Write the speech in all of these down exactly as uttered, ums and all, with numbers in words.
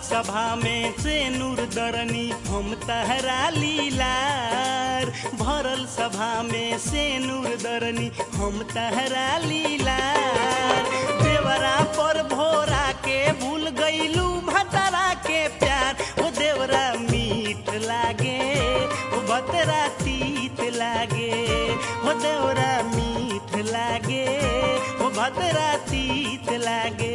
सभा में से नूर दरनी हम तहरा लीलार। भरल सभा में से नूर दरनी हम तहरा लीलार। देवरा पर भोरा के भूल गईलू भतरा के प्यार। ओ देवरा मीठ लागे ओ भतरा तीत लागे। ओ देवरा मीठ लागे ओ भतरा तीत लागे।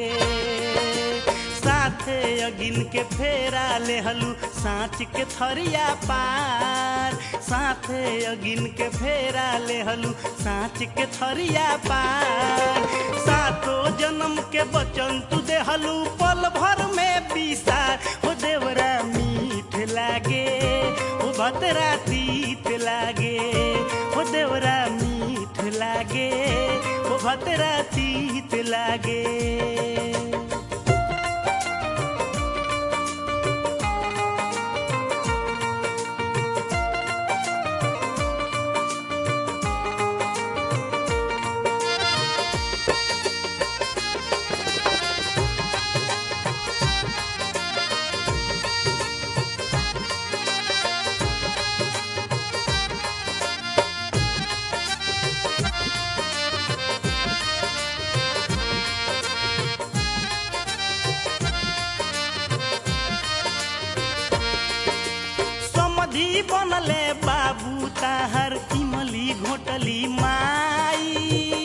साथे अगिन के फेरा लेहलू साँच के थरिया पार। साथे अगिन के फेरा लेहलू साँच के थरिया पार। सातो जन्म के बचन तू देहलू पल भर में बिसार। हो देवरा मीठ लागे हो भतरा तीत लागे। हो देवरा मीठ लागे हो भतरा तीत लागे। बनले बाबू ताहर इमली घोटली माई।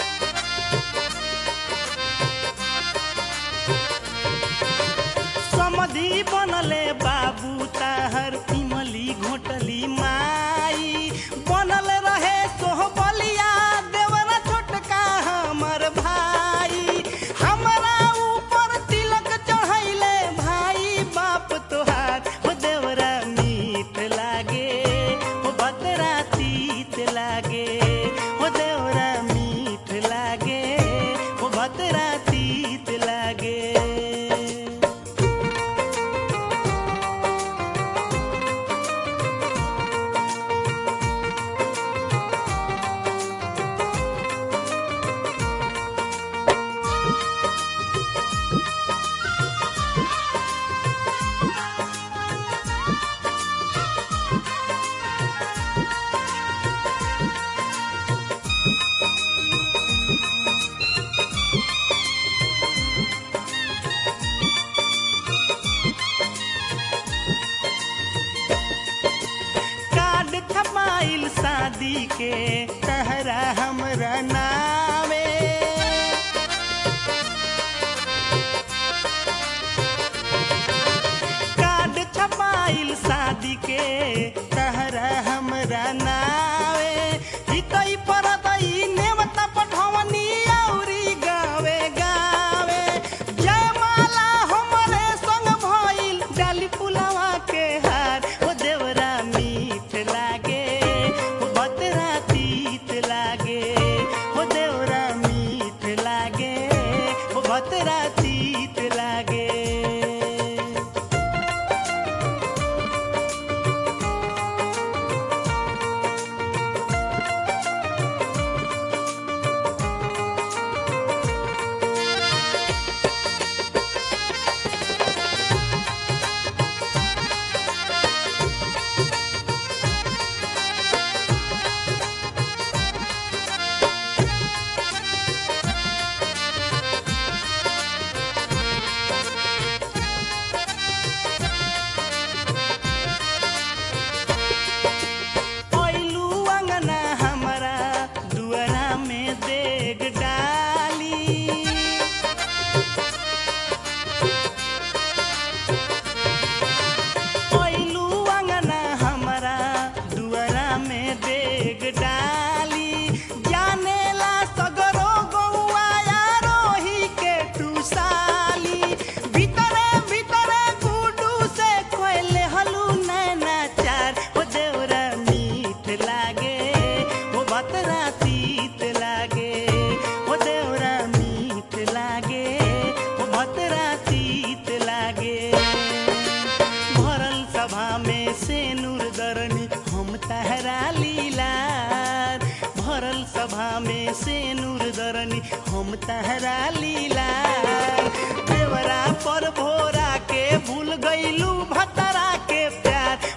समधी बनले बाबू ताहर इमली घोटली माई। बनल रहे सोहबलिया देवरा छोटका हमर भाई। हमरा ऊपर तिलक चढ़ैले भाई बाप तोहार। हो देवरा मीठ लागे हो भतरा तीत लागे। हो देवरा मीठ लागे हो भतरा तीत लागे। शादी के तहरा हमरा नावे। कार्ड छपाइल शादी के तहरा हमरा नावे। हितई परतई नेवता पठवनी औरी गावे गावे। जयमाला हमरे संग भइल डाली पुलावा के हार। ओ देवरा मीठ लागे हो भतरा तीत लागे। हो देवरा मीठ लागे हो भतरा तीत लागे। सभा में से नूर उतरनी हम तहरा लीला देवरा पर भोरा के भूल गईलू भतरा के प्यार